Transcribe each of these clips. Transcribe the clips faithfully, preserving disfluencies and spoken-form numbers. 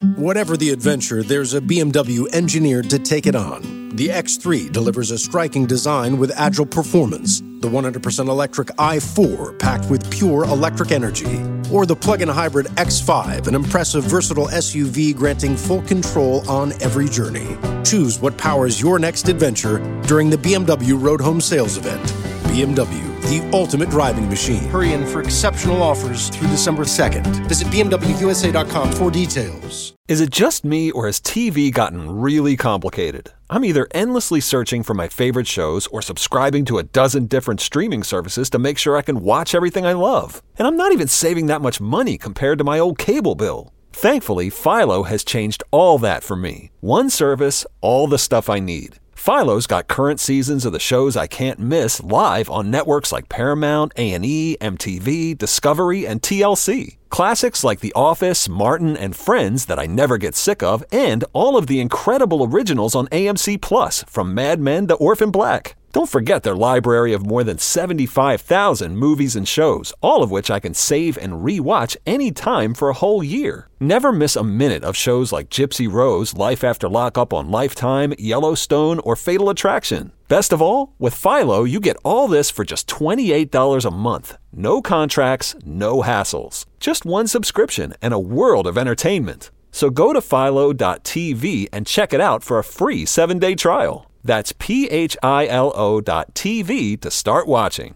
Whatever the adventure, there's a B M W engineered to take it on. The X three delivers a striking design with agile performance. The one hundred percent electric i four, packed with pure electric energy. Or the plug-in hybrid X five, an impressive, versatile S U V granting full control on every journey. Choose what powers your next adventure during the B M W Road Home Sales Event. B M W, the ultimate driving machine. Hurry in for exceptional offers through December second. Visit B M W U S A dot com for details. Is it just me, or has T V gotten really complicated? I'm either endlessly searching for my favorite shows or subscribing to a dozen different streaming services to make sure I can watch everything I love. And I'm not even saving that much money compared to my old cable bill. Thankfully, Philo has changed all that for me. One service, all the stuff I need. Philo's got current seasons of the shows I can't miss live on networks like Paramount, A and E, M T V, Discovery, and T L C. Classics like The Office, Martin, and Friends that I never get sick of, and all of the incredible originals on A M C Plus, from Mad Men to Orphan Black. Don't forget their library of more than seventy-five thousand movies and shows, all of which I can save and re-watch anytime for a whole year. Never miss a minute of shows like Gypsy Rose, Life After Lockup on Lifetime, Yellowstone, or Fatal Attraction. Best of all, with Philo, you get all this for just twenty-eight dollars a month. No contracts, no hassles. Just one subscription and a world of entertainment. So go to philo dot t v and check it out for a free seven-day trial. That's P H I L O dot T V to start watching.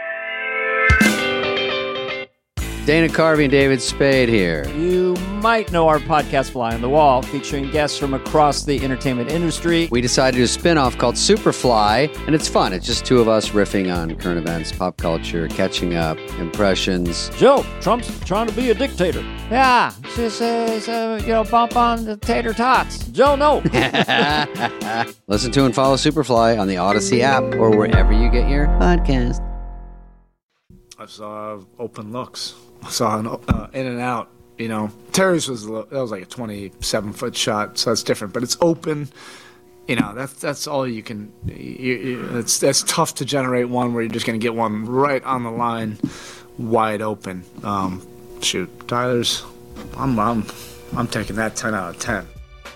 Dana Carvey and David Spade here. You might know our podcast Fly on the Wall, featuring guests from across the entertainment industry. We decided to do a spin-off called Superfly, and it's fun. It's just two of us riffing on current events, pop culture, catching up, impressions. Joe, Trump's trying to be a dictator. Yeah, just, uh, so, you know, bump on the tater tots. Joe, no. Listen to and follow Superfly on the Odyssey app or wherever you get your podcast. I saw open looks. I saw an uh, in and out. You know, Terry's was a little, that was like a twenty-seven foot shot, so that's different. But it's open. You know, that's that's all you can. You, you, it's that's tough to generate one where you're just going to get one right on the line, wide open. Um, shoot, Tyler's. I'm I'm I'm taking that ten out of ten.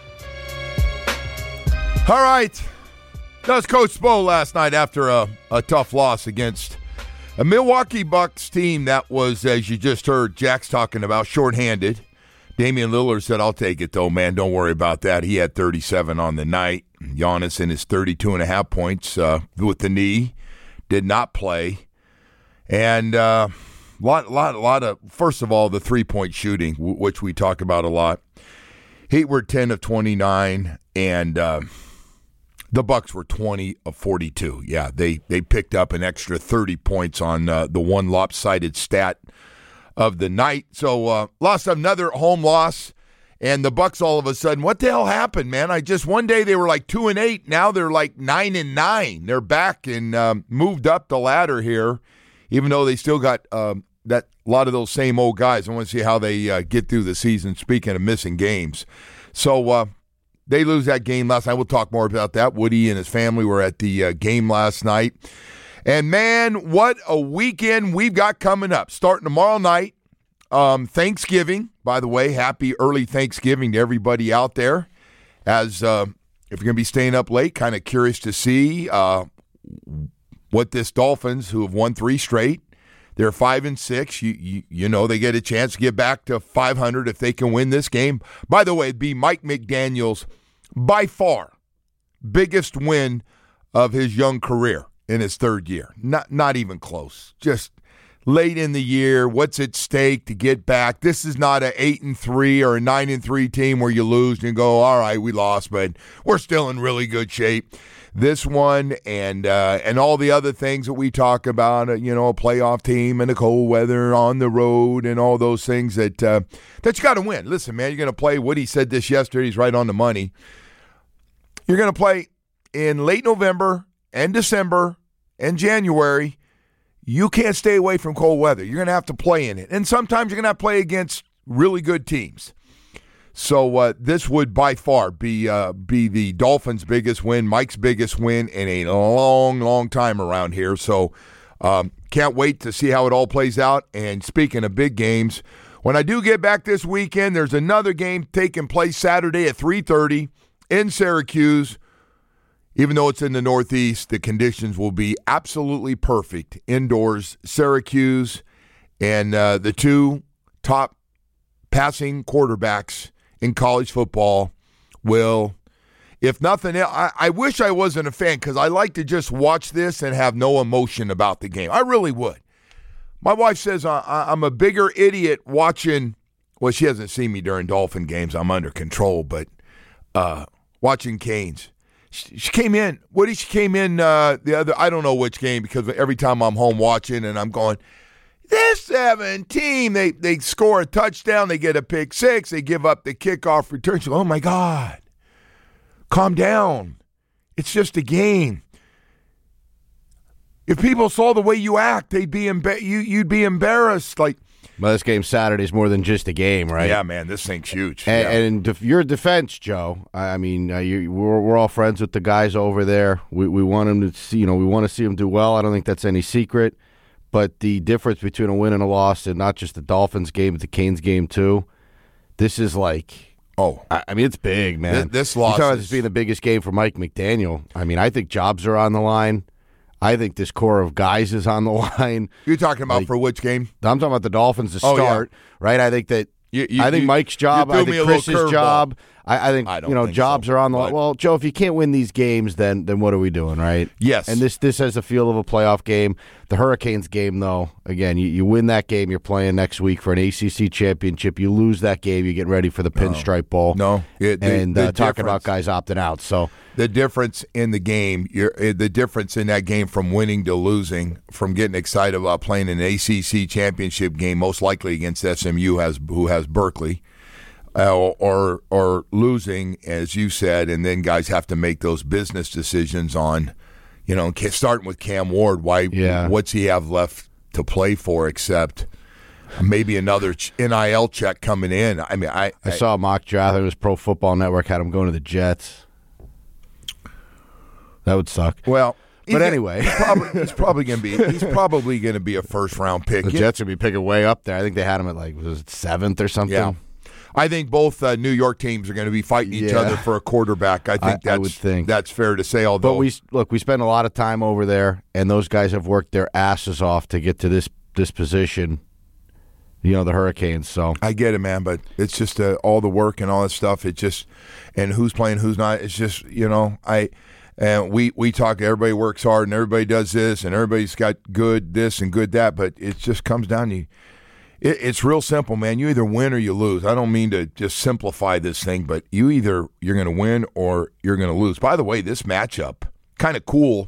All right, that was Coach Spo last night after a, a tough loss against a Milwaukee Bucks team that was, as you just heard Jack's talking about, shorthanded. Damian Lillard said, I'll take it, though, man. Don't worry about that. He had thirty-seven on the night. Giannis in his thirty-two and a half points uh, with the knee. Did not play. And a uh, lot, lot, lot of, first of all, the three-point shooting, w- which we talk about a lot. Heat were ten of twenty-nine, and uh, the Bucks were twenty of forty-two. Yeah, they, they picked up an extra thirty points on uh, the one lopsided stat of the night. So uh, lost another home loss, and the Bucks all of a sudden, what the hell happened, man? I just one day they were like two and eight, now they're like nine and nine. They're back and um, moved up the ladder here, even though they still got um, that a lot of those same old guys. I want to see how they uh, get through the season. Speaking of missing games, so. Uh, They lose that game last night. We'll talk more about that. Woody and his family were at the uh, game last night. And, man, what a weekend we've got coming up. Starting tomorrow night, um, Thanksgiving. By the way, happy early Thanksgiving to everybody out there. As uh, if you're going to be staying up late, kind of curious to see uh, what this Dolphins, who have won three straight, they're five and six. You, you you know they get a chance to get back to five hundred if they can win this game. By the way, it'd be Mike McDaniel's by far biggest win of his young career in his third year. Not not even close. Just late in the year, what's at stake to get back? This is not an eight and three or a nine and three team where you lose and you go, all right, we lost, but we're still in really good shape. This one and uh, and all the other things that we talk about, uh, you know, a playoff team and the cold weather on the road and all those things that uh, that you got to win. Listen, man, you're going to play. Woody said this yesterday. He's right on the money. You're going to play in late November and December and January. You can't stay away from cold weather. You're going to have to play in it. And sometimes you're going to have to play against really good teams. So uh, this would by far be uh, be the Dolphins' biggest win, Mike's biggest win in a long, long time around here. So um, can't wait to see how it all plays out. And speaking of big games, When I do get back this weekend, there's another game taking place Saturday at three thirty in Syracuse. Even though it's in the Northeast, the conditions will be absolutely perfect indoors. Syracuse and uh, the two top passing quarterbacks in college football will, if nothing else, I, I wish I wasn't a fan because I like to just watch this and have no emotion about the game. I really would. My wife says I, I'm a bigger idiot watching, well, she hasn't seen me during Dolphin games. I'm under control, but uh, watching Canes. She, she came in, Woody, she came in uh, the other, I don't know which game because every time I'm home watching and I'm going, this seven team, they, they score a touchdown, they get a pick six, they give up the kickoff return. She goes, oh, my God, calm down. It's just a game. If people saw the way you act, they'd be emba- you, you'd be embarrassed. Like, well, this game Saturday is more than just a game, right? Yeah, man, this thing's huge. And, yeah. and in def- your defense, Joe, I mean, uh, you, we're, we're all friends with the guys over there. We we want them to see, you know, we want to see them do well. I don't think that's any secret. But the difference between a win and a loss, and not just the Dolphins game, but the Canes game too, this is like, oh, I, I mean, it's big, man. This, this loss, you talk about is... this being the biggest game for Mike McDaniel. I mean, I think jobs are on the line. I think this core of guys is on the line. You're talking about like, for which game? I'm talking about the Dolphins to oh, start, yeah. right? I think that you, you, I think you, Mike's job, I think Chris's job. I, I think I don't you know think jobs so, are on the but... line. Well, Joe, if you can't win these games, then then what are we doing, right? Yes. And this this has the feel of a playoff game. The Hurricanes game, though, again, you, you win that game, you're playing next week for an A C C championship. You lose that game, you get ready for the Pinstripe Bowl. No, it, the, and the uh, talking about guys opting out. So the difference in the game, you're, the difference in that game from winning to losing, from getting excited about playing an A C C championship game, most likely against S M U, has who has Berkeley. Uh, or or losing, as you said, and then guys have to make those business decisions on, you know, starting with Cam Ward. Why? Yeah. What's he have left to play for except maybe another N I L check coming in? I mean, I I, I saw a mock draft. It was Pro Football Network had him going to the Jets. That would suck. Well, but anyway, he's probably, he's probably going to be he's probably going to be a first round pick. The Jets would be picking way up there. I think they had him at like was it seventh or something. Yeah. I think both uh, New York teams are going to be fighting each yeah. other for a quarterback. I think I, that's I would think. that's fair to say. Although, but we look, we spend a lot of time over there, and those guys have worked their asses off to get to this this position. You know, the Hurricanes. So I get it, man, but it's just uh, all the work and all that stuff. It just and who's playing, who's not. It's just you know, I and we we talk. Everybody works hard, and everybody does this, and everybody's got good this and good that. But it just comes down to. It, it's real simple, man. You either win or you lose. I don't mean to just simplify this thing, but you either you're going to win or you're going to lose. By the way, this matchup, kind of cool.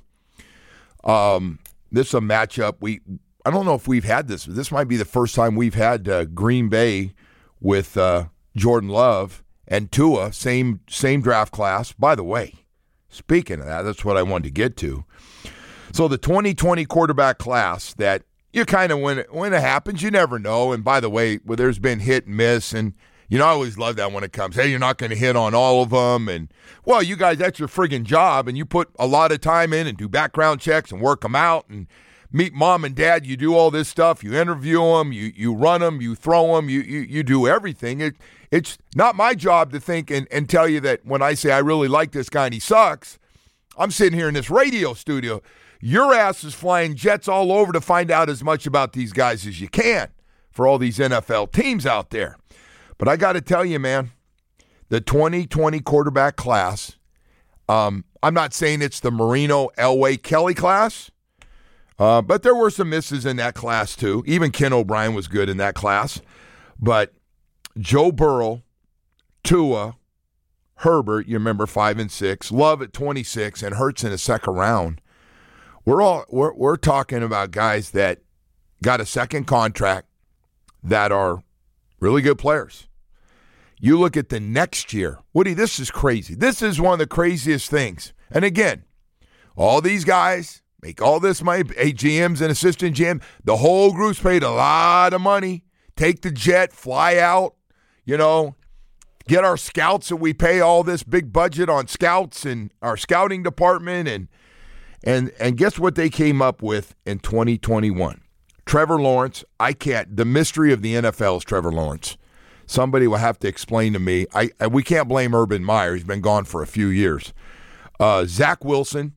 Um, this is a matchup we. I don't know if we've had this. This might be the first time we've had uh, Green Bay with uh, Jordan Love and Tua, same same draft class. By the way, speaking of that, that's what I wanted to get to. So the twenty twenty quarterback class that. You kind of, when it, when it happens, you never know. And by the way, well, there's been hit and miss. And, you know, I always love that when it comes, hey, you're not going to hit on all of them. And, well, you guys, that's your friggin' job. And you put a lot of time in and do background checks and work them out and meet mom and dad. You do all this stuff. You interview them. You you run them. You throw them. You, you, you do everything. It, it's not my job to think and, and tell you that when I say I really like this guy and he sucks, I'm sitting here in this radio studio. Your ass is flying jets all over to find out as much about these guys as you can for all these N F L teams out there. But I got to tell you, man, the twenty twenty quarterback class, um, I'm not saying it's the Marino, Elway, Kelly class, uh, but there were some misses in that class too. Even Ken O'Brien was good in that class. But Joe Burrow, Tua, Herbert, you remember five and six, Love at twenty-six, and Hurts in the second round. We're all we're we're talking about guys that got a second contract that are really good players. You look at the next year. Woody, this is crazy. This is one of the craziest things. And again, all these guys make all this money, hey, G Ms and assistant G M, the whole group's paid a lot of money. Take the jet, fly out, you know, get our scouts that we pay all this big budget on scouts and our scouting department and And and guess what they came up with in twenty twenty-one? Trevor Lawrence, I can't. The mystery of the N F L is Trevor Lawrence. Somebody will have to explain to me. I, I we can't blame Urban Meyer. He's been gone for a few years. Uh, Zach Wilson,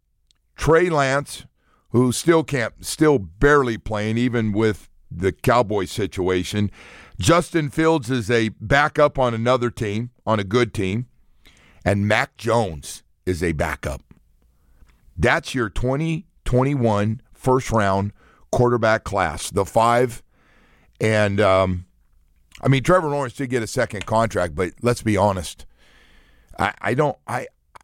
Trey Lance, who still can't, still barely playing, even with the Cowboys situation. Justin Fields is a backup on another team, on a good team. And Mac Jones is a backup. That's your twenty twenty-one first-round quarterback class. The five, and, um, I mean, Trevor Lawrence did get a second contract, but let's be honest. I, I don't, I,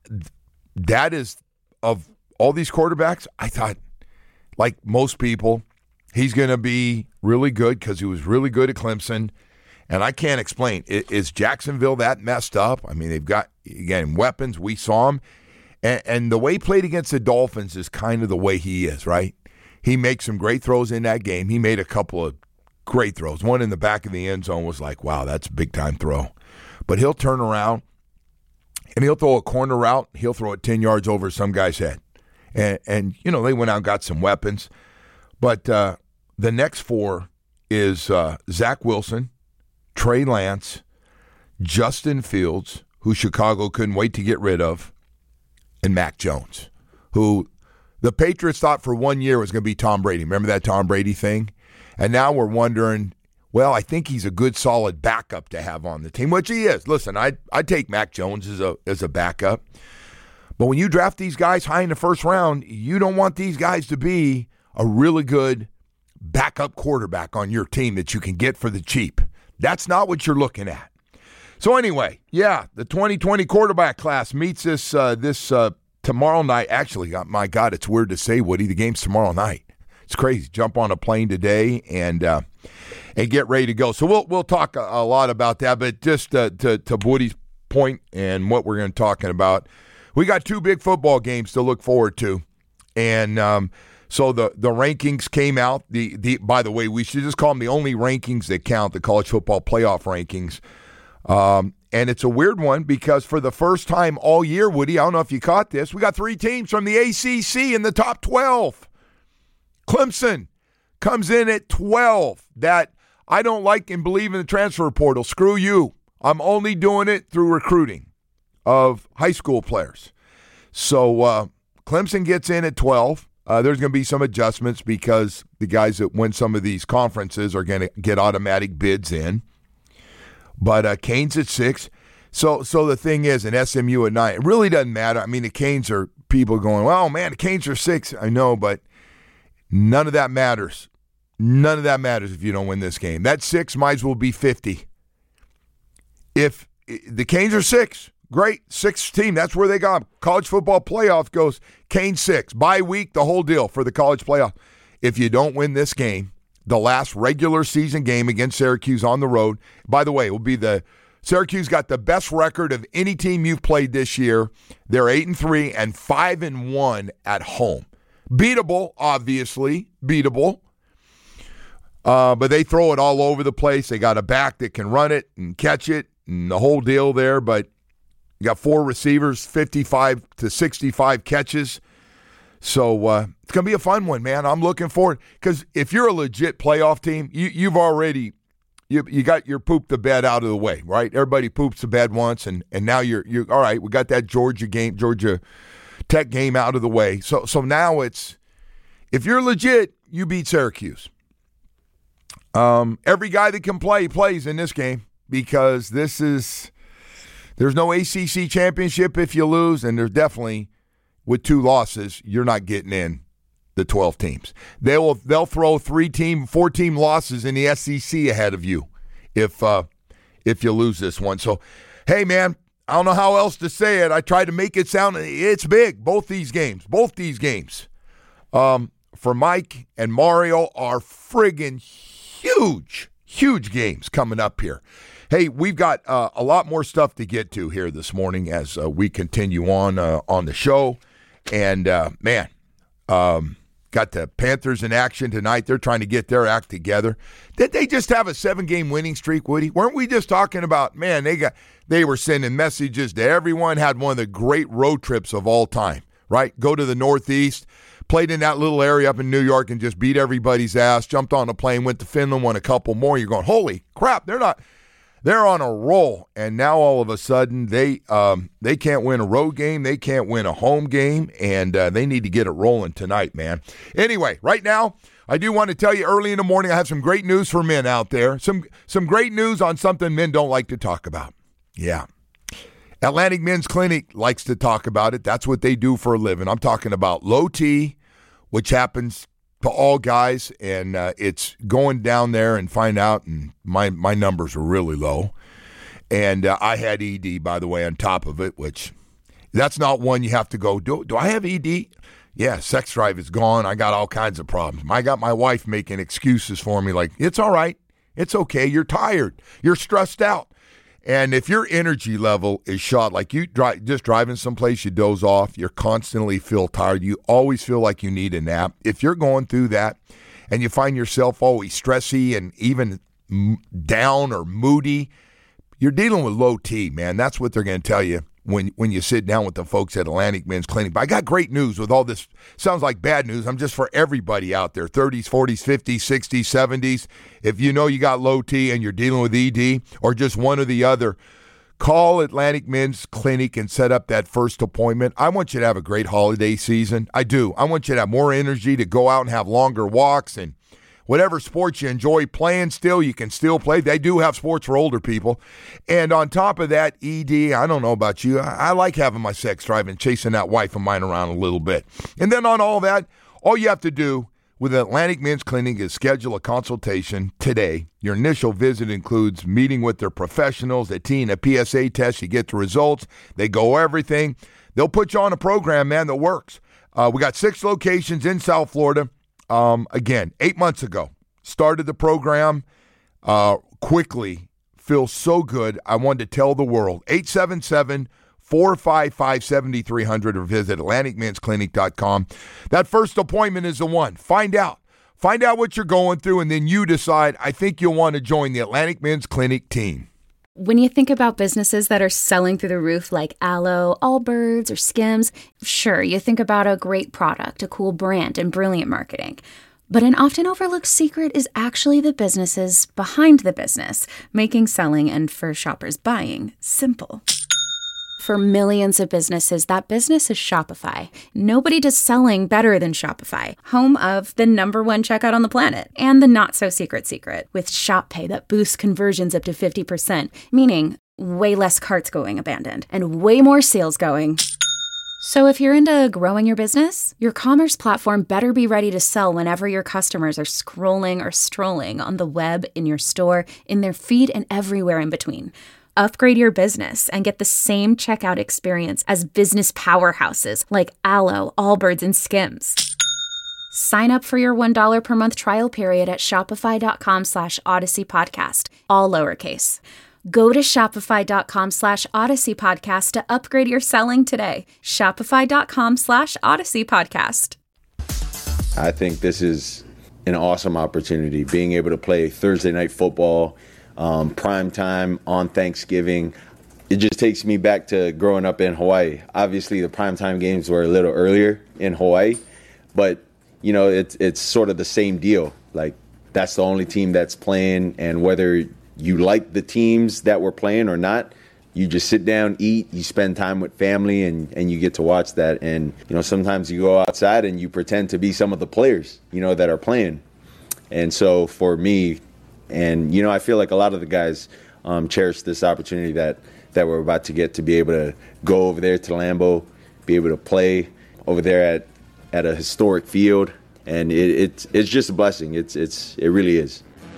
that is, of all these quarterbacks, I thought, like most people, he's going to be really good because he was really good at Clemson. And I can't explain. Is Jacksonville that messed up? I mean, they've got, again, weapons. We saw him. And, and the way he played against the Dolphins is kind of the way he is, right? He makes some great throws in that game. He made a couple of great throws. One in the back of the end zone was like, wow, that's a big-time throw. But he'll turn around, and he'll throw a corner route. He'll throw it ten yards over some guy's head. And, and you know, they went out and got some weapons. But uh, the next four is uh, Zach Wilson, Trey Lance, Justin Fields, who Chicago couldn't wait to get rid of, and Mac Jones, who the Patriots thought for one year was going to be Tom Brady. Remember that Tom Brady thing? And now we're wondering, well, I think he's a good, solid backup to have on the team, which he is. Listen, I'd, I'd take Mac Jones as a as a backup. But when you draft these guys high in the first round, you don't want these guys to be a really good backup quarterback on your team that you can get for the cheap. That's not what you're looking at. So anyway, yeah, the twenty twenty quarterback class meets us uh, this uh, tomorrow night. Actually, my God, it's weird to say, Woody, the game's tomorrow night. It's crazy. Jump on a plane today and uh, and get ready to go. So we'll we'll talk a, a lot about that. But just uh, to to Woody's point and what we're going to be talking about, we got two big football games to look forward to, and um, so the the rankings came out. The the by the way, we should just call them the only rankings that count, the college football playoff rankings. Um, and it's a weird one because for the first time all year, Woody, I don't know if you caught this, we got three teams from the A C C in the top twelve. Clemson comes in at twelve. That I don't like and believe in the transfer portal. Screw you. I'm only doing it through recruiting of high school players. So uh, Clemson gets in at twelve. Uh, there's going to be some adjustments because the guys that win some of these conferences are going to get automatic bids in. But uh, Canes at six. So so the thing is, an S M U at nine. It really doesn't matter. I mean, the Canes are people going, well, man, the Canes are six. I know, but none of that matters. None of that matters if you don't win this game. That six might as well be fifty. If the Canes are six, great. Sixth team, that's where they got. College football playoff goes Canes six. Bye week, the whole deal for the college playoff. If you don't win this game, the last regular season game against Syracuse on the road. By the way, it will be the Syracuse got the best record of any team you've played this year. They're eight and three and five and one at home. Beatable, obviously, beatable. Uh, but they throw it all over the place. They got a back that can run it and catch it and the whole deal there. But you got four receivers, fifty-five to sixty-five catches. So uh, it's going to be a fun one, man. I'm looking forward because if you're a legit playoff team, you, you've already you you got your poop the bed out of the way, right? Everybody poops the bed once, and, and now you're you're all right. We got that Georgia game, Georgia Tech game out of the way. So so now it's if you're legit, you beat Syracuse. Um, every guy that can play plays in this game because this is there's no A C C championship if you lose, and there's definitely. With two losses, you're not getting in the twelve teams. They will they'll throw three team, four team losses in the S E C ahead of you if uh, if you lose this one. So, hey man, I don't know how else to say it. I tried to make it sound it's big. Both these games, both these games, um, for Mike and Mario are friggin' huge, huge games coming up here. Hey, we've got uh, a lot more stuff to get to here this morning as uh, we continue on uh, on the show. And, uh, man, um, got the Panthers in action tonight. They're trying to get their act together. Did they just have a seven-game winning streak, Woody? Weren't we just talking about, man, they got they were sending messages to everyone, had one of the great road trips of all time, right? Go to the Northeast, played in that little area up in New York and just beat everybody's ass, jumped on a plane, went to Finland, won a couple more. You're going, holy crap, they're not – they're on a roll. And now all of a sudden they um, they can't win a road game. They can't win a home game, and uh, they need to get it rolling tonight, man. Anyway, right now – I do want to tell you early in the morning I have some great news for men out there. Some some great news on something men don't like to talk about. Yeah. Atlantic Men's Clinic likes to talk about it. That's what they do for a living. I'm talking about low T, which happens to all guys, and uh, it's going down there and find out, and my, my numbers are really low. And uh, I had E D, by the way, on top of it, which that's not one you have to go, do, do I have E D? Yeah, sex drive is gone. I got all kinds of problems. I got my wife making excuses for me like, it's all right. It's okay. You're tired. You're stressed out. And if your energy level is shot, like you dri- just driving someplace, you doze off, you constantly feel tired, you always feel like you need a nap. If you're going through that and you find yourself always stressy and even m- down or moody, you're dealing with low T, man. That's what they're going to tell you when when you sit down with the folks at Atlantic Men's Clinic. But I got great news with all this. Sounds like bad news. I'm just for everybody out there, thirties, forties, fifties, sixties, seventies. If you know you got low T and you're dealing with E D or just one or the other, call Atlantic Men's Clinic and set up that first appointment. I want you to have a great holiday season. I do. I want you to have more energy to go out and have longer walks, and whatever sports you enjoy playing still, you can still play. They do have sports for older people. And on top of that, E D, I don't know about you, I, I like having my sex drive and chasing that wife of mine around a little bit. And then on all that, all you have to do with Atlantic Men's Clinic is schedule a consultation today. Your initial visit includes meeting with their professionals, a T and a P S A test. You get the results. They go everything. They'll put you on a program, man, that works. Uh, we got six locations in South Florida. Um, again, eight months ago, started the program uh, quickly. Feels so good. I wanted to tell the world. eight seven seven, four five five, seven three zero zero or visit atlantic mens clinic dot com. That first appointment is the one. Find out. Find out what you're going through, and then you decide, I think you'll want to join the Atlantic Men's Clinic team. When you think about businesses that are selling through the roof like Aloe, Allbirds, or Skims, sure, you think about a great product, a cool brand, and brilliant marketing. But an often overlooked secret is actually the businesses behind the business, making selling and, for shoppers, buying simple. For millions of businesses, that business is Shopify. Nobody does selling better than Shopify, home of the number one checkout on the planet, and the not-so-secret secret, with Shop Pay that boosts conversions up to fifty percent, meaning way less carts going abandoned, and way more sales going. So if you're into growing your business, your commerce platform better be ready to sell whenever your customers are scrolling or strolling on the web, in your store, in their feed, and everywhere in between. Upgrade your business and get the same checkout experience as business powerhouses like Aloe, Allbirds, and Skims. Sign up for your one dollar per month trial period at shopify.com slash Odyssey Podcast, all lowercase. Go to shopify.com slash Odyssey Podcast to upgrade your selling today. Shopify.com slash Odyssey Podcast. I think this is an awesome opportunity, being able to play Thursday night football, Um, prime time on Thanksgiving. It just takes me back to growing up in Hawaii. Obviously, the primetime games were a little earlier in Hawaii, but you know, it's it's sort of the same deal. Like, that's the only team that's playing, and whether you like the teams that were playing or not, you just sit down, eat, you spend time with family, and, and you get to watch that. And you know, sometimes you go outside and you pretend to be some of the players, you know, that are playing. And so for me, and, you know, I feel like a lot of the guys um, cherish this opportunity that, that we're about to get to be able to go over there to Lambeau, be able to play over there at, at a historic field. And it, it's it's just a blessing. It's it's It really is.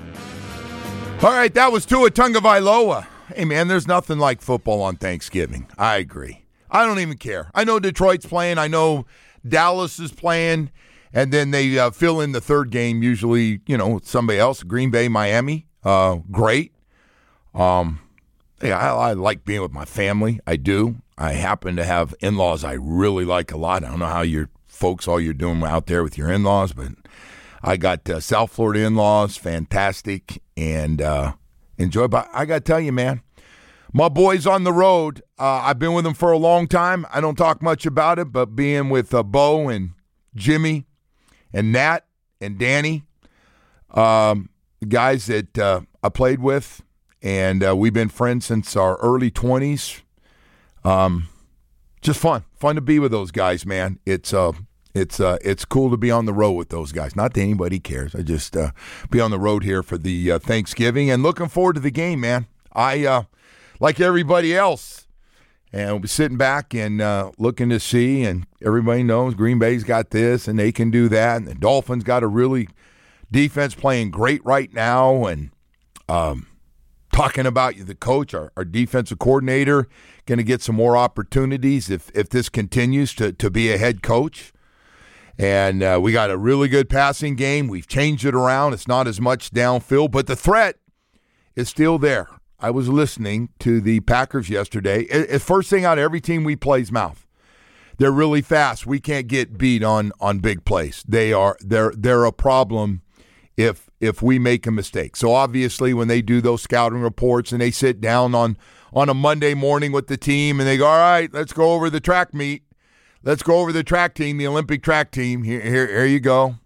All right, that was Tua Tagovailoa. Hey, man, there's nothing like football on Thanksgiving. I agree. I don't even care. I know Detroit's playing. I know Dallas is playing. And then they uh, fill in the third game, usually, you know, somebody else, Green Bay, Miami. Uh, great. Um, yeah, I, I like being with my family. I do. I happen to have in-laws I really like a lot. I don't know how your folks, all you're doing out there with your in-laws, but I got uh, South Florida in-laws, fantastic, and uh, enjoy. But I got to tell you, man, my boys on the road, uh, I've been with them for a long time. I don't talk much about it, but being with uh, Bo and Jimmy and Nat and Danny, um, guys that uh, I played with, and uh, we've been friends since our early twenties. Um, just fun, fun to be with those guys, man. It's uh, it's uh, it's cool to be on the road with those guys. Not that anybody cares. I just uh, be on the road here for the uh, Thanksgiving and looking forward to the game, man. I uh, like everybody else, and we'll be sitting back and uh, looking to see. And everybody knows Green Bay's got this, and they can do that. And the Dolphins got a really defense playing great right now, and um, talking about the coach, our, our defensive coordinator, going to get some more opportunities if if this continues to, to be a head coach. And uh, we got a really good passing game. We've changed it around. It's not as much downfield, but the threat is still there. I was listening to the Packers yesterday. It, it, first thing out of every team we play's mouth. They're really fast. We can't get beat on on big plays. They are they're they're a problem if if we make a mistake. So obviously when they do those scouting reports and they sit down on on a Monday morning with the team and they go, all right, let's go over the track meet. Let's go over the track team, the Olympic track team. Here, here, here you go.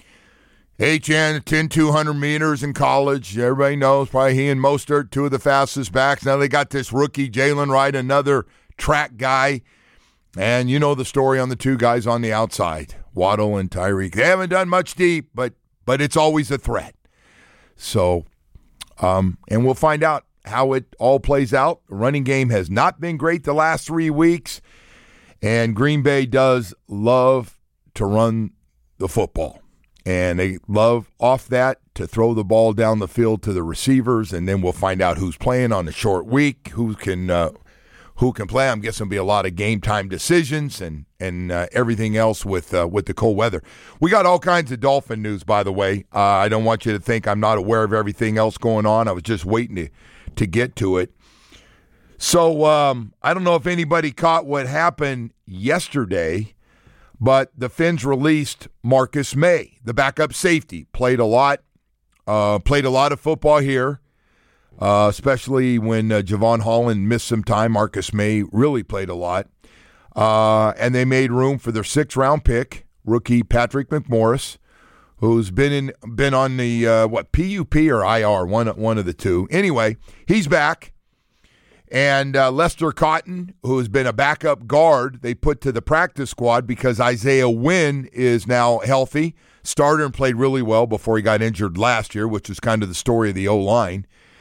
H N, ten, two hundred meters in college. Everybody knows probably he and Mostert, two of the fastest backs. Now they got this rookie, Jalen Wright, another track guy. And you know the story on the two guys on the outside, Waddle and Tyreek. They haven't done much deep, but but it's always a threat. So, um, and we'll find out how it all plays out. The running game has not been great the last three weeks. And Green Bay does love to run the football. And they love off that to throw the ball down the field to the receivers, and then we'll find out who's playing on the short week, who can uh, who can play. I'm guessing there'll be a lot of game time decisions and and uh, everything else with uh, with the cold weather. We got all kinds of Dolphin news, by the way. Uh, I don't want you to think I'm not aware of everything else going on. I was just waiting to to get to it. So um, I don't know if anybody caught what happened yesterday, but the Fins released Marcus May, the backup safety. Played a lot, uh, played a lot of football here, uh, especially when uh, Javon Holland missed some time. Marcus May really played a lot. Uh, and they made room for their sixth-round pick, rookie Patrick McMorris, who's been in been on the, uh, what, P U P or I R, one, one of the two. Anyway, he's back. And uh, Lester Cotton, who has been a backup guard, they put to the practice squad because Isaiah Wynn is now healthy. Started and played really well before he got injured last year, which is kind of the story of the O-line.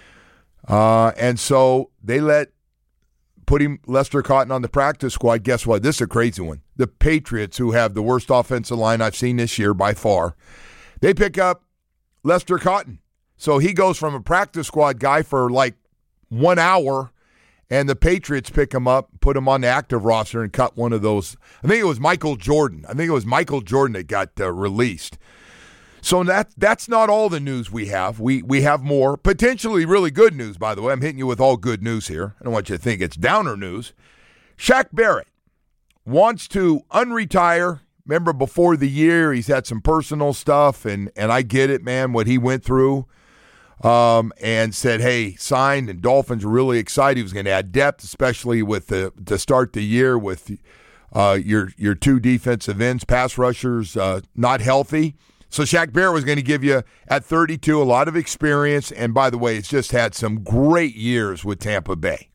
Uh, and so they let putting Lester Cotton on the practice squad. Guess what? This is a crazy one. The Patriots, who have the worst offensive line I've seen this year by far, they pick up Lester Cotton. So he goes from a practice squad guy for like one hour, and the Patriots pick him up, put him on the active roster, and cut one of those. I think it was Michael Jordan. I think it was Michael Jordan that got uh, released. So that that's not all the news we have. We we have more, potentially really good news, by the way. I'm hitting you with all good news here. I don't want you to think it's downer news. Shaq Barrett wants to unretire. Remember, before the year, he's had some personal stuff, and, and I get it, man, what he went through. Um, and said, hey, signed, and Dolphins were really excited. He was going to add depth, especially with the to start the year with uh, your your two defensive ends, pass rushers, uh, not healthy. So Shaq Barrett was going to give you, at thirty-two, a lot of experience. And by the way, it's just had some great years with Tampa Bay.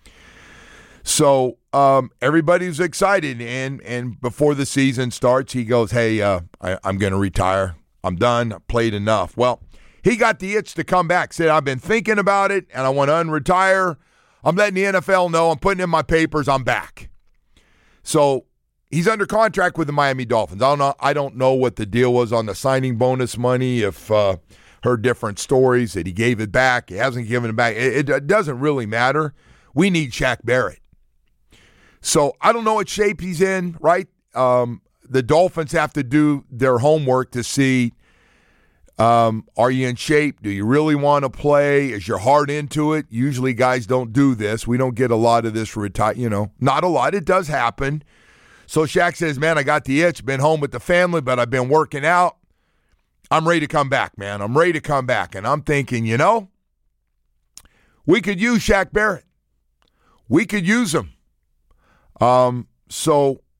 So um, everybody's excited. And, and before the season starts, he goes, hey, uh, I, I'm going to retire. I'm done. I played enough. Well, he got the itch to come back, said, I've been thinking about it, and I want to unretire. I'm letting the N F L know. I'm putting in my papers. I'm back. So he's under contract with the Miami Dolphins. I don't know, I don't know what the deal was on the signing bonus money, if uh, heard different stories that he gave it back. He hasn't given it back. It, it doesn't really matter. We need Shaq Barrett. So I don't know what shape he's in, right? Um, the Dolphins have to do their homework to see, Um, are you in shape? Do you really want to play? Is your heart into it? Usually guys don't do this. We don't get a lot of this retire, you know, not a lot. It does happen. So Shaq says, man, I got the itch. Been home with the family, but I've been working out. I'm ready to come back, man. I'm ready to come back. And I'm thinking, you know, we could use Shaq Barrett. We could use him. Um, so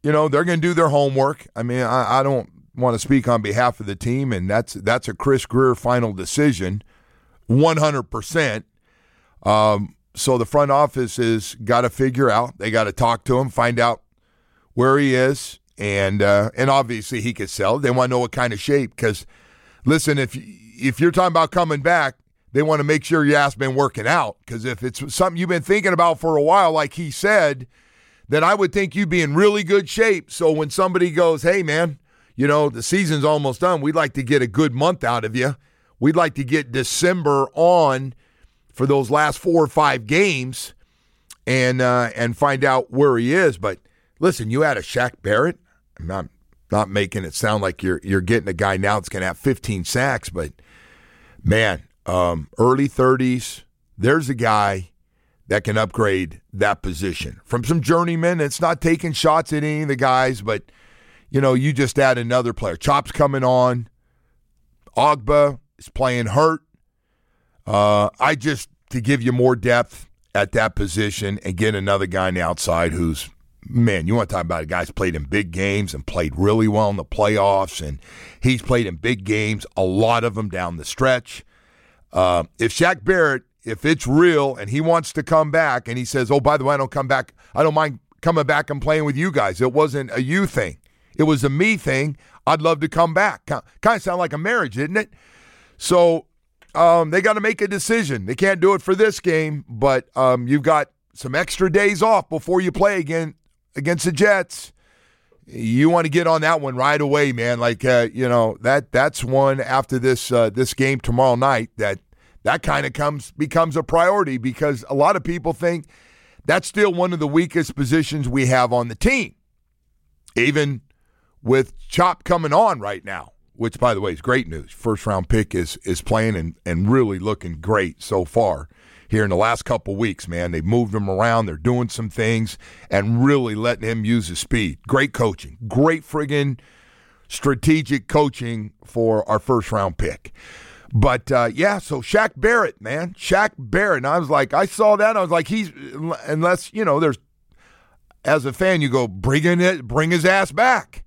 you know, they're going to do their homework. I mean, I, I don't want to speak on behalf of the team, and that's that's a Chris Grier final decision, one hundred percent. Um, so the front office has got to figure out. They got to talk to him, find out where he is, and uh, and obviously he could sell. They want to know what kind of shape, because, listen, if, if you're talking about coming back, they want to make sure your ass been working out, because if it's something you've been thinking about for a while, like he said, then I would think you'd be in really good shape. So when somebody goes, hey, man, you know, the season's almost done, we'd like to get a good month out of you. We'd like to get December on for those last four or five games and uh, and find out where he is. But listen, you had a Shaq Barrett. I'm not, not making it sound like you're you're getting a guy now that's going to have fifteen sacks, but, man, um, early thirties, there's a guy that can upgrade that position. From some journeymen, it's not taking shots at any of the guys, but, you know, you just add another player. Chop's coming on. Ogba is playing hurt. Uh, I just, to give you more depth at that position and get another guy on the outside who's, man, you want to talk about a guy who's played in big games and played really well in the playoffs, and he's played in big games, a lot of them down the stretch. Uh, if Shaq Barrett, if it's real and he wants to come back and he says, oh, by the way, I don't come back, I don't mind coming back and playing with you guys. It wasn't a you thing. It was a me thing. I'd love to come back. Kind of sound like a marriage, didn't it? So um, they got to make a decision. They can't do it for this game, but um, you've got some extra days off before you play again against the Jets. You want to get on that one right away, man. Like, uh, you know, that that's one after this uh, this game tomorrow night that that kind of comes becomes a priority, because a lot of people think that's still one of the weakest positions we have on the team, even with Chop coming on right now, which, by the way, is great news. First-round pick is is playing and, and really looking great so far here in the last couple weeks, man. They've moved him around. They're doing some things and really letting him use his speed. Great coaching. Great friggin' strategic coaching for our first-round pick. But, uh, yeah, so Shaq Barrett, man. Shaq Barrett. And I was like, I saw that. I was like, he's, unless, you know, there's, as a fan, you go, bring it, bring his ass back.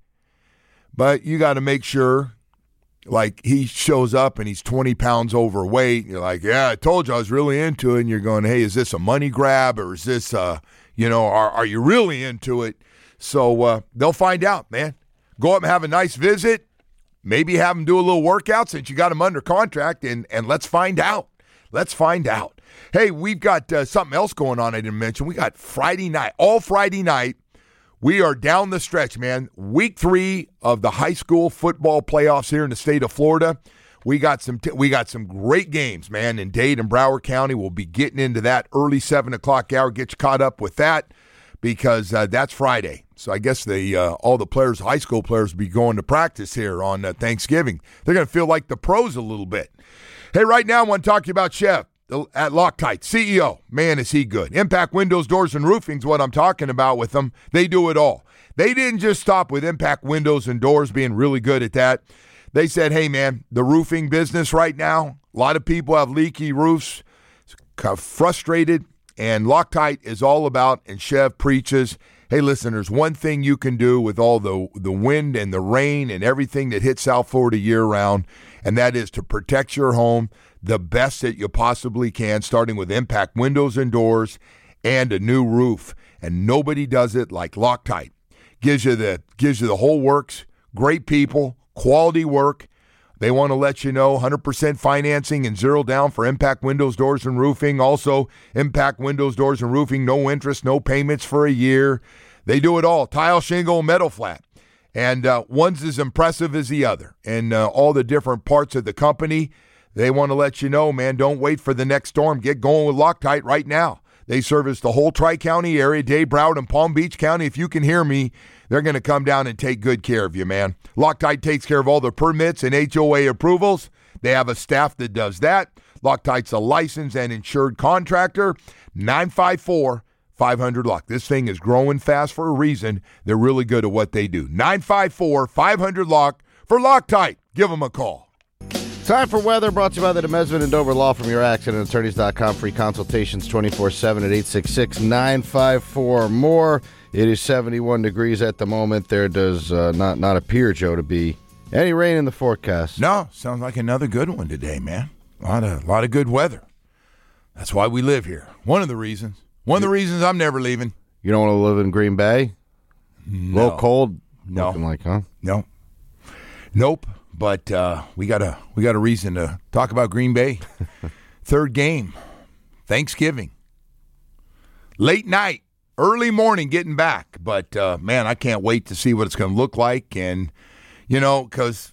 But you got to make sure, like, he shows up and he's twenty pounds overweight. And you're like, yeah, I told you I was really into it. And you're going, hey, is this a money grab, or is this, uh, you know, are, are you really into it? So uh, they'll find out, man. Go up and have a nice visit. Maybe have him do a little workout since you got him under contract, and, and let's find out. Let's find out. Hey, we've got uh, something else going on I didn't mention. We got Friday night, all Friday night. We are down the stretch, man. Week three of the high school football playoffs here in the state of Florida. We got some t- we got some great games, man, in Dade and Broward County. We'll be getting into that early seven o'clock hour. Get you caught up with that, because uh, that's Friday. So I guess the uh, all the players, high school players, will be going to practice here on uh, Thanksgiving. They're going to feel like the pros a little bit. Hey, right now I want to talk to you about Chef at Loctite, C E O. Man, is he good. Impact Windows, Doors, and Roofing is what I'm talking about with them. They do it all. They didn't just stop with Impact Windows and Doors being really good at that. They said, hey, man, the roofing business right now, a lot of people have leaky roofs, kind of frustrated, and Loctite is all about, and Chev preaches, hey, listen, there's one thing you can do with all the, the wind and the rain and everything that hits South Florida year-round, and that is to protect your home the best that you possibly can, starting with Impact Windows and Doors and a new roof. And nobody does it like Loctite. Gives you the gives you the whole works, great people, quality work. They want to let you know one hundred percent financing and zero down for Impact Windows, Doors, and Roofing. Also, Impact Windows, Doors, and Roofing, no interest, no payments for a year. They do it all, tile, shingle, metal flat. And uh, one's as impressive as the other. And uh, all the different parts of the company, they want to let you know, man, don't wait for the next storm. Get going with Loctite right now. They service the whole Tri-County area, Dade, Broward, and Palm Beach County. If you can hear me, they're going to come down and take good care of you, man. Loctite takes care of all the permits and H O A approvals. They have a staff that does that. Loctite's a licensed and insured contractor. nine five four, five hundred, Lock. This thing is growing fast for a reason. They're really good at what they do. nine five four, five hundred, Lock for Loctite. Give them a call. Time for weather, brought to you by the Demesman and Dover Law from your accident attorneys dot com. Free consultations twenty-four seven at eight six six, nine five four, more. It is seventy-one degrees at the moment. There does uh, not, not appear, Joe, to be any rain in the forecast. No, sounds like another good one today, man. A lot of, lot of good weather. That's why we live here. One of the reasons. One of the reasons I'm never leaving. You don't want to live in Green Bay? No. A little cold? No. Looking like, huh? No. Nope. But uh, we got a we got a reason to talk about Green Bay. Third game, Thanksgiving, late night, early morning, getting back. But uh, man, I can't wait to see what it's going to look like. And you know, because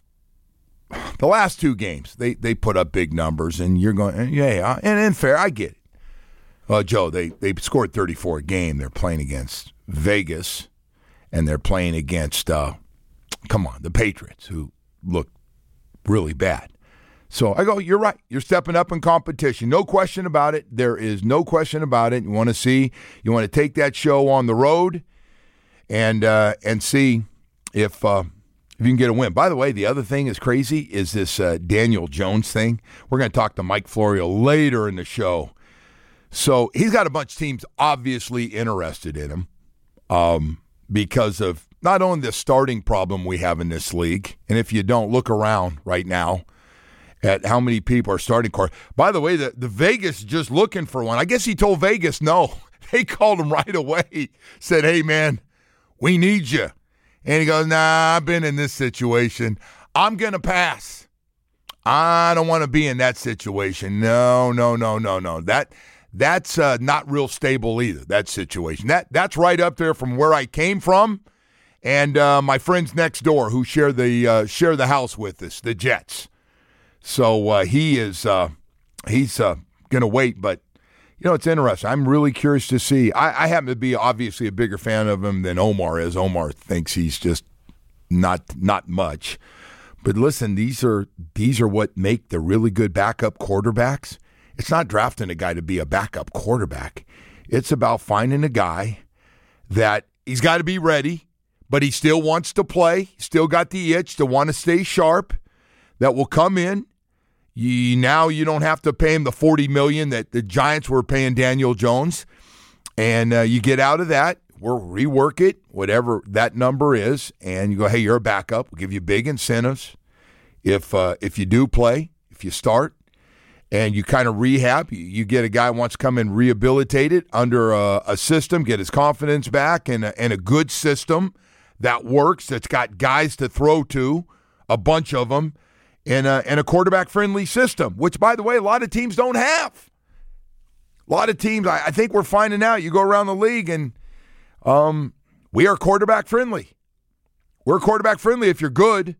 the last two games, they they put up big numbers, and you're going, yeah, and, and fair, I get it. Uh, Joe, they they scored thirty-four a game. They're playing against Vegas, and they're playing against, uh, come on, the Patriots, who look really bad. So I go, you're right. You're stepping up in competition. No question about it. There is no question about it. You want to see, you want to take that show on the road and uh, and see if uh, if you can get a win. By the way, the other thing is crazy is this uh, Daniel Jones thing. We're going to talk to Mike Florio later in the show. So he's got a bunch of teams obviously interested in him um, because of not only the starting problem we have in this league, and if you don't, look around right now at how many people are starting court. By the way, the, the Vegas just looking for one. I guess he told Vegas no. They called him right away, said, hey, man, we need you. And he goes, nah, I've been in this situation. I'm going to pass. I don't want to be in that situation. No, no, no, no, no. That That's uh, not real stable either, that situation. That That's right up there from where I came from. And uh, my friends next door who share the uh, share the house with us, the Jets. So uh, he is uh, he's uh, going to wait. But, you know, it's interesting. I'm really curious to see. I, I happen to be obviously a bigger fan of him than Omar is. Omar thinks he's just not not much. But listen, these are these are what make the really good backup quarterbacks. It's not drafting a guy to be a backup quarterback. It's about finding a guy that he's got to be ready, but he still wants to play, still got the itch to want to stay sharp, that will come in. You, now you don't have to pay him the forty million dollars that the Giants were paying Daniel Jones, and uh, you get out of that, we'll rework it, whatever that number is, and you go, hey, you're a backup. We'll give you big incentives if uh, if you do play, if you start, and you kind of rehab. You, you get a guy who wants to come in rehabilitated under a, a system, get his confidence back, and a, and a good system that works, that's got guys to throw to, a bunch of them, in a, in a quarterback-friendly system, which, by the way, a lot of teams don't have. A lot of teams, I, I think we're finding out, you go around the league, and um, we are quarterback-friendly. We're quarterback-friendly if you're good.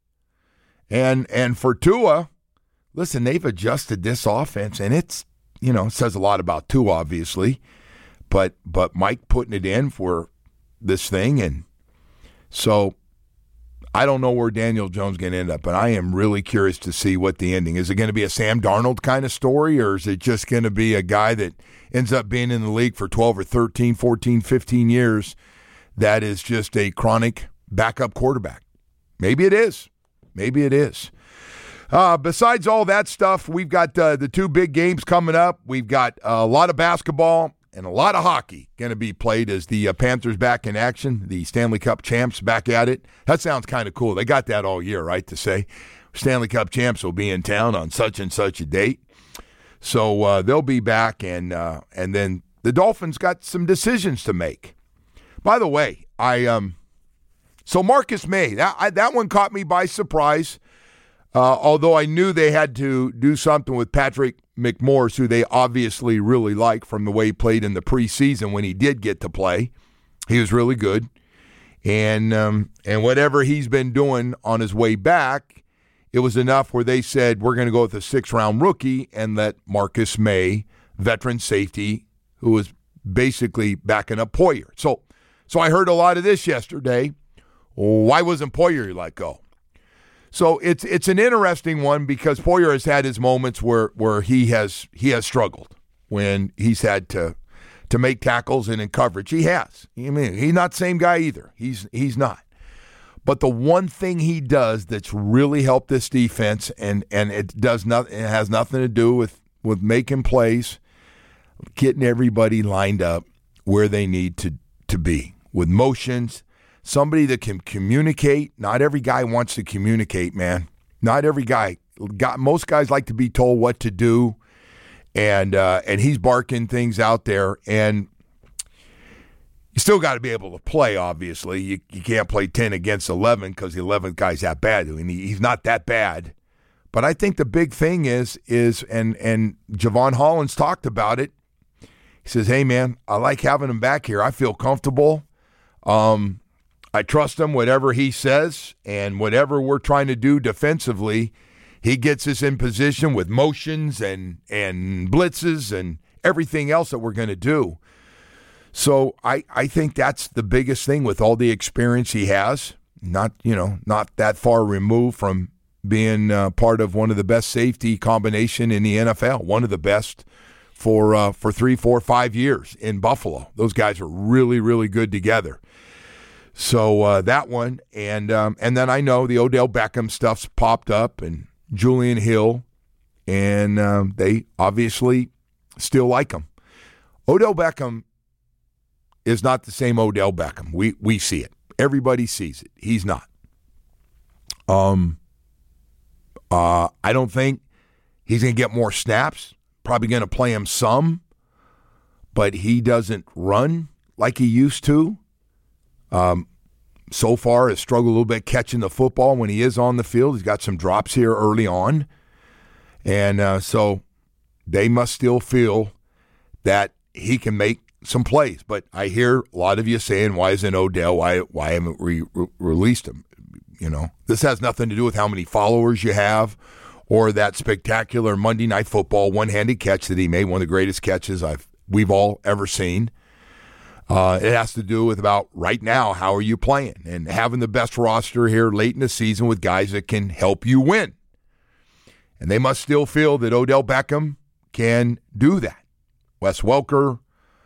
And and for Tua, listen, they've adjusted this offense, and it's, you know, it says a lot about Tua, obviously, but but Mike putting it in for this thing, and so I don't know where Daniel Jones is going to end up, but I am really curious to see what the ending is. Is it going to be a Sam Darnold kind of story, or is it just going to be a guy that ends up being in the league for twelve or thirteen, fourteen, fifteen years that is just a chronic backup quarterback? Maybe it is. Maybe it is. Uh, besides all that stuff, we've got uh, the two big games coming up. We've got a lot of basketball and a lot of hockey going to be played as the uh, Panthers back in action, the Stanley Cup champs back at it. That sounds kind of cool. They got that all year, right, to say Stanley Cup champs will be in town on such and such a date. So uh, they'll be back, and uh, and then the Dolphins got some decisions to make. By the way, I um, so Marcus May, that, I, that one caught me by surprise. Uh, although I knew they had to do something with Patrick McMorris, who they obviously really like from the way he played in the preseason when he did get to play. He was really good. And um, and whatever he's been doing on his way back, it was enough where they said, we're going to go with a six-round rookie and let Marcus May, veteran safety, who was basically backing up Poyer. So, so I heard a lot of this yesterday. Why wasn't Poyer let go? So it's it's an interesting one because Poyer has had his moments where, where he has he has struggled when he's had to to make tackles and in coverage. He has. I mean, he's not the same guy either. He's he's not. But the one thing he does that's really helped this defense, and, and it does not, it has nothing to do with, with making plays, getting everybody lined up where they need to, to be with motions, somebody that can communicate. Not every guy wants to communicate, man. Not every guy. Got, most guys like to be told what to do, and uh, and he's barking things out there. And you still got to be able to play, obviously. You, you can't play ten against eleven because the eleventh guy's that bad. I mean, he, he's not that bad. But I think the big thing is, is and, and Javon Hollins talked about it. He says, hey, man, I like having him back here. I feel comfortable. Um, I trust him, whatever he says, and whatever we're trying to do defensively, he gets us in position with motions and, and blitzes and everything else that we're going to do. So I, I think that's the biggest thing with all the experience he has. Not, you know, not that far removed from being uh, part of one of the best safety combination in the N F L, one of the best for uh, for three, four, five years in Buffalo. Those guys are really, really good together. So uh, that one, and um, and then I know the Odell Beckham stuff's popped up, and Julian Hill, and um, they obviously still like him. Odell Beckham is not the same Odell Beckham. We we see it. Everybody sees it. He's not. Um. Uh, I don't think he's going to get more snaps. Probably going to play him some, but he doesn't run like he used to. Um, so far has struggled a little bit catching the football when he is on the field. He's got some drops here early on. And uh, so they must still feel that he can make some plays. But I hear a lot of you saying, why isn't Odell, why, why haven't we re- released him? You know, this has nothing to do with how many followers you have or that spectacular Monday Night Football one-handed catch that he made, one of the greatest catches I've we've all ever seen. Uh, it has to do with about right now, how are you playing, and having the best roster here late in the season with guys that can help you win. And they must still feel that Odell Beckham can do that. Wes Welker,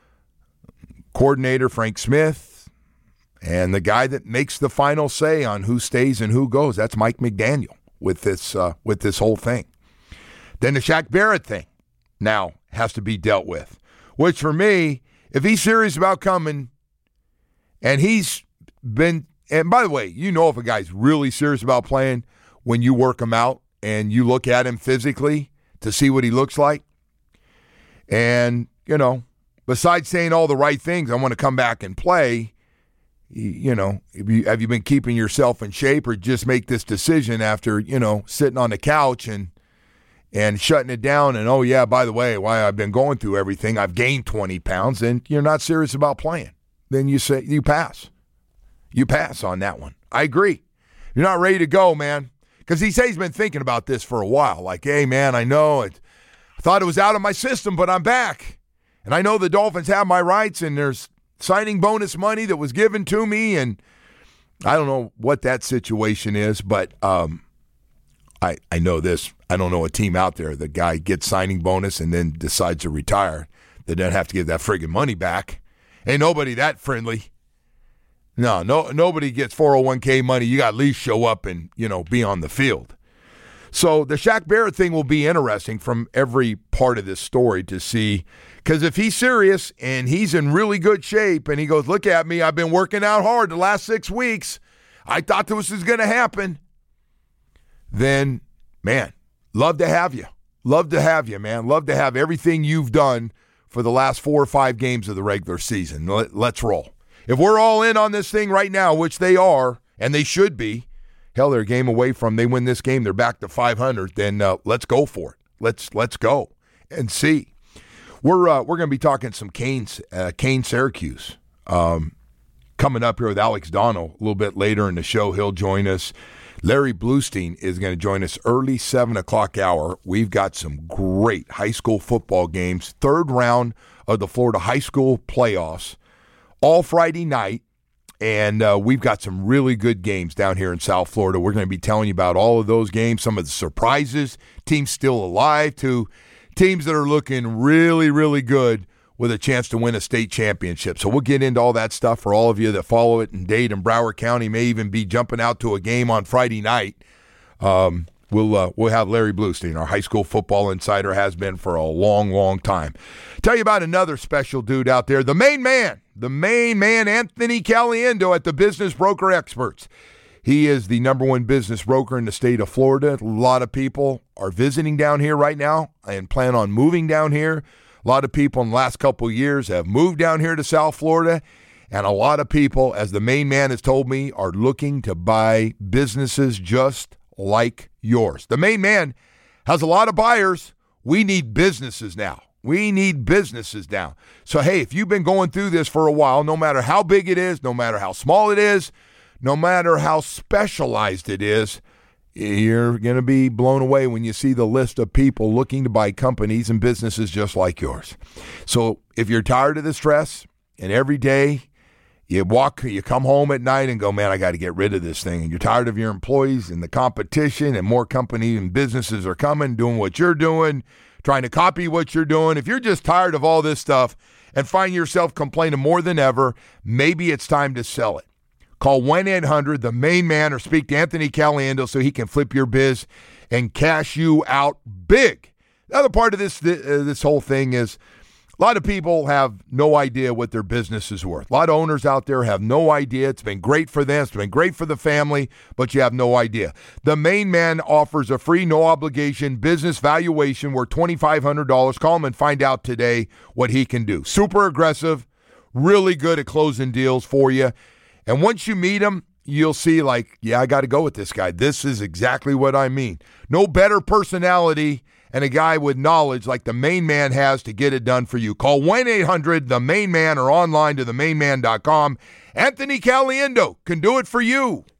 coordinator Frank Smith, and the guy that makes the final say on who stays and who goes, that's Mike McDaniel with this uh, with this whole thing. Then the Shaq Barrett thing now has to be dealt with, which for me, if he's serious about coming, and he's been, and by the way, you know if a guy's really serious about playing when you work him out and you look at him physically to see what he looks like. And, you know, besides saying all the right things, I want to come back and play, you know, have you, have you been keeping yourself in shape, or just make this decision after, you know, sitting on the couch and and shutting it down and, oh, yeah, by the way, why I've been going through everything, I've gained twenty pounds, and you're not serious about playing. Then you say you pass. You pass on that one. I agree. You're not ready to go, man. Because he says he's been thinking about this for a while. Like, hey, man, I know it. I thought it was out of my system, but I'm back. And I know the Dolphins have my rights, and there's signing bonus money that was given to me, and I don't know what that situation is, but um, I I know this. I don't know a team out there, the guy gets signing bonus and then decides to retire. They don't have to give that friggin' money back. Ain't nobody that friendly. No, no, nobody gets four oh one k money. You got to at least show up and, you know, be on the field. So the Shaq Barrett thing will be interesting from every part of this story to see, because if he's serious and he's in really good shape and he goes, look at me, I've been working out hard the last six weeks. I thought this was going to happen. Then, man, love to have you. Love to have you, man. Love to have everything you've done for the last four or five games of the regular season. Let's roll. If we're all in on this thing right now, which they are, and they should be, hell, they're a game away from, they win this game, they're back to five hundred, then uh, let's go for it. Let's let's go and see. We're uh, we're going to be talking some Canes, uh, Cane Syracuse um, coming up here with Alex Donald a little bit later in the show. He'll join us. Larry Bluestein is going to join us early seven o'clock hour. We've got some great high school football games. Third round of the Florida high school playoffs, all Friday night. And uh, we've got some really good games down here in South Florida. We're going to be telling you about all of those games, some of the surprises, teams still alive, to teams that are looking really, really good with a chance to win a state championship. So we'll get into all that stuff for all of you that follow it in Dade and Broward County, may even be jumping out to a game on Friday night. Um, we'll uh, we'll have Larry Bluestein, our high school football insider, has been for a long, long time. Tell you about another special dude out there, the main man, the main man, Anthony Caliendo at the Business Broker Experts. He is the number one business broker in the state of Florida. A lot of people are visiting down here right now and plan on moving down here. A lot of people in the last couple of years have moved down here to South Florida. And a lot of people, as the main man has told me, are looking to buy businesses just like yours. The main man has a lot of buyers. We need businesses now. We need businesses now. So, hey, if you've been going through this for a while, no matter how big it is, no matter how small it is, no matter how specialized it is, you're going to be blown away when you see the list of people looking to buy companies and businesses just like yours. So if you're tired of the stress and every day you walk, you come home at night and go, man, I got to get rid of this thing. And you're tired of your employees and the competition and more companies and businesses are coming, doing what you're doing, trying to copy what you're doing. If you're just tired of all this stuff and find yourself complaining more than ever, maybe it's time to sell it. Call one eight hundred the main man or speak to Anthony Caliendo so he can flip your biz and cash you out big. The other part of this uh, this whole thing is a lot of people have no idea what their business is worth. A lot of owners out there have no idea. It's been great for them. It's been great for the family, but you have no idea. The main man offers a free, no-obligation business valuation worth twenty-five hundred dollars. Call him and find out today what he can do. Super aggressive, really good at closing deals for you. And once you meet him, you'll see like, yeah, I got to go with this guy. This is exactly what I mean. No better personality and a guy with knowledge like the main man has to get it done for you. Call one eight hundred the main man or online to the main man dot com. Anthony Caliendo can do it for you.